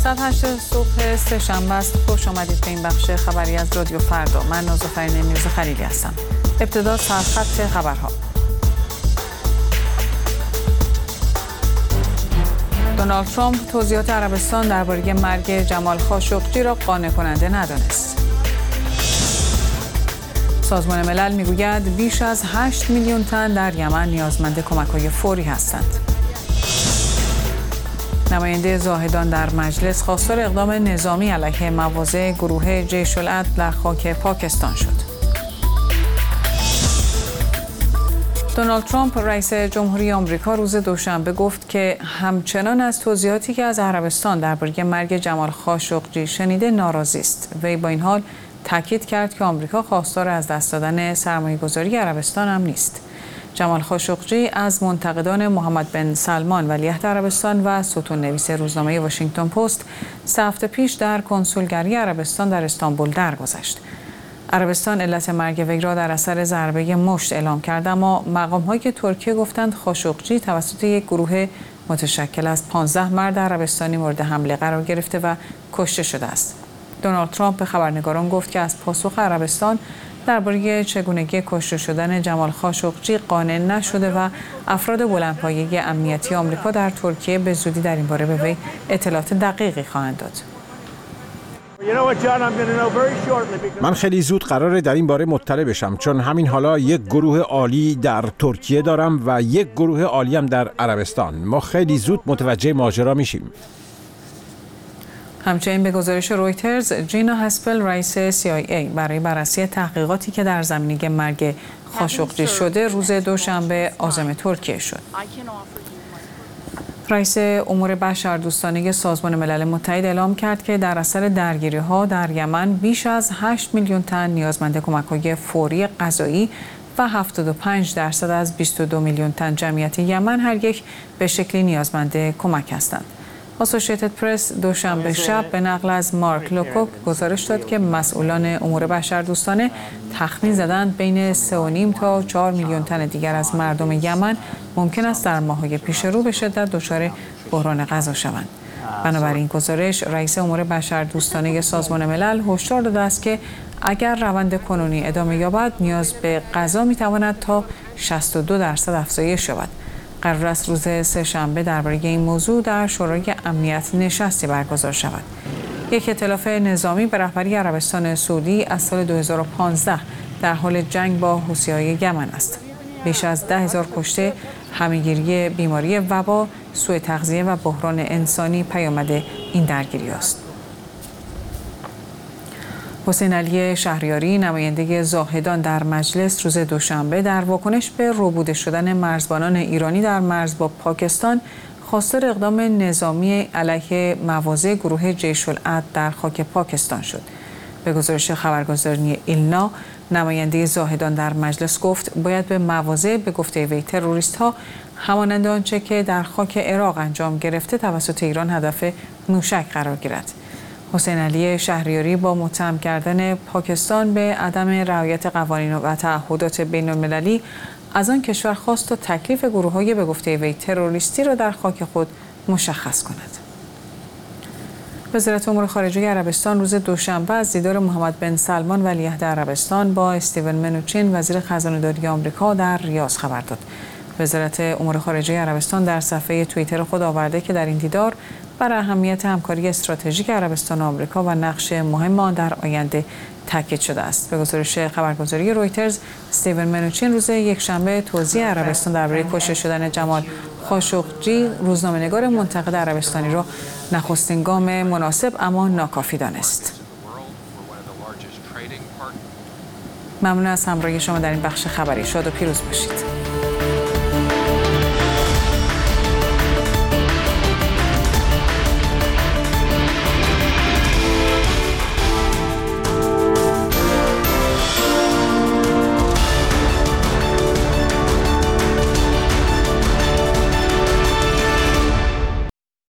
ساعت 8 صبح سه‌شنبه است. خوش آمدید به این بخش خبری از رادیو فردا. من نازافرین میرزا خلیلی هستم. ابتدا سرخط خبرها. دونالد ترامپ توضیحات عربستان درباره مرگ جمال خاشقجی را قانع کننده ندانست. سازمان ملل میگوید بیش از 8 میلیون تن در یمن نیازمند کمک‌های فوری هستند. نماینده زاهدان در مجلس خواستار اقدام نظامی علیه مواضع گروه جیش العدل در خاک پاکستان شد. دونالد ترامپ رئیس جمهوری آمریکا روز دوشنبه گفت که همچنان از توضیحاتی که از عربستان درباره مرگ جمال خاشقجی شنیده ناراضی است. وی با این حال تاکید کرد که آمریکا خواستار از دست دادن سرمایه‌گذاری عربستان هم نیست. جمال خاشقجی از منتقدان محمد بن سلمان ولیعهد عربستان و ستون‌نویس روزنامه واشنگتن پست 3 هفته پیش در کنسولگری عربستان در استانبول درگذشت. عربستان علت مرگ وی را در اثر ضربه مشت اعلام کرد، اما مقام‌های ترکیه گفتند خاشقجی توسط یک گروه متشکل از 15 مرد عربستانی مورد حمله قرار گرفته و کشته شده است. دونالد ترامپ به خبرنگاران گفت که از پاسخ عربستان درباره چگونگی کشته شدن جمال خاشقجی قانع نشده و افراد بلندپایه امنیتی آمریکا در ترکیه به زودی در این باره به وی اطلاعات دقیقی خواهند داد. من خیلی زود قراره در این باره مطلع بشم، چون همین حالا یک گروه عالی در ترکیه دارم و یک گروه عالی هم در عربستان. ما خیلی زود متوجه ماجرا میشیم. همچنین به گزارش رویترز، جینا هسپل رئیس CIA برای بررسی تحقیقاتی که در زمینه مرگ خاشقجی شده روز دوشنبه عازم ترکیه شد. رئیس امور بشردوستانه سازمان ملل متحد اعلام کرد که در اثر درگیری‌ها در یمن بیش از 8 میلیون تن نیازمند کمک‌های فوری غذایی و 75% از 22 میلیون تن جمعیت یمن هر یک به شکلی نیازمند کمک هستند. اسوسییتد پرس دوشنبه شب به نقل از مارک لوکوک گزارش داد که مسئولان امور بشردوستانه تخمین زدند بین 3.5 تا 4 میلیون تن دیگر از مردم یمن ممکن است در ماه‌های پیش رو به شدت دچار بحران غذا شوند. بنابراین گزارش رئیس امور بشردوستانه سازمان ملل هشدار داده است که اگر روند کنونی ادامه یابد نیاز به غذا می‌تواند تا 62% افزایش یابد. قرار است روز سه‌شنبه درباره این موضوع در شورای امنیت نشستی برگزار شود. یک ائتلاف نظامی به رهبری عربستان سعودی از سال 2015 در حال جنگ با حوثی‌های یمن است. بیش از 10,000 کشته، همه‌گیری بیماری وبا، سوء تغذیه و بحران انسانی پیامد این درگیری است. حسین علی شهریاری نماینده زاهدان در مجلس روز دوشنبه در واکنش به ربوده شدن مرزبانان ایرانی در مرز با پاکستان خواستار اقدام نظامی علیه مواضع گروه جیش العدل در خاک پاکستان شد. به گزارش خبرگزاری ایلنا، نماینده زاهدان در مجلس گفت باید به مواضع به گفته وی تروریست‌ها همانند آنچه که در خاک عراق انجام گرفته توسط ایران هدف موشک قرار گیرد. حسین علی شهریاری با متهم کردن پاکستان به عدم رعایت قوانین و تعهدات بین‌المللی از آن کشور خواست تا تکلیف گروه‌های به گفته وی تروریستی را در خاک خود مشخص کند. وزارت امور خارجه عربستان روز دوشنبه از دیدار محمد بن سلمان ولیعهد عربستان با استیون منوچین وزیر خزانه‌داری آمریکا در ریاض خبر داد. وزارت امور خارجه عربستان در صفحه توییتر خود آورده که در این دیدار بر اهمیت همکاری استراتژیک عربستان و آمریکا و نقش مهم آن در آینده تاکید شده است. به گزارش خبرگزاری رویترز، استیون منوچین روز یکشنبه توضیح عربستان درباره کشته شدن جمال خاشقجی، روزنامه‌نگار منتقد عربستانی را نخستین گام مناسب اما ناکافی دانست. ممنون از همراهی شما در این بخش خبری. شاد و پیروز باشید.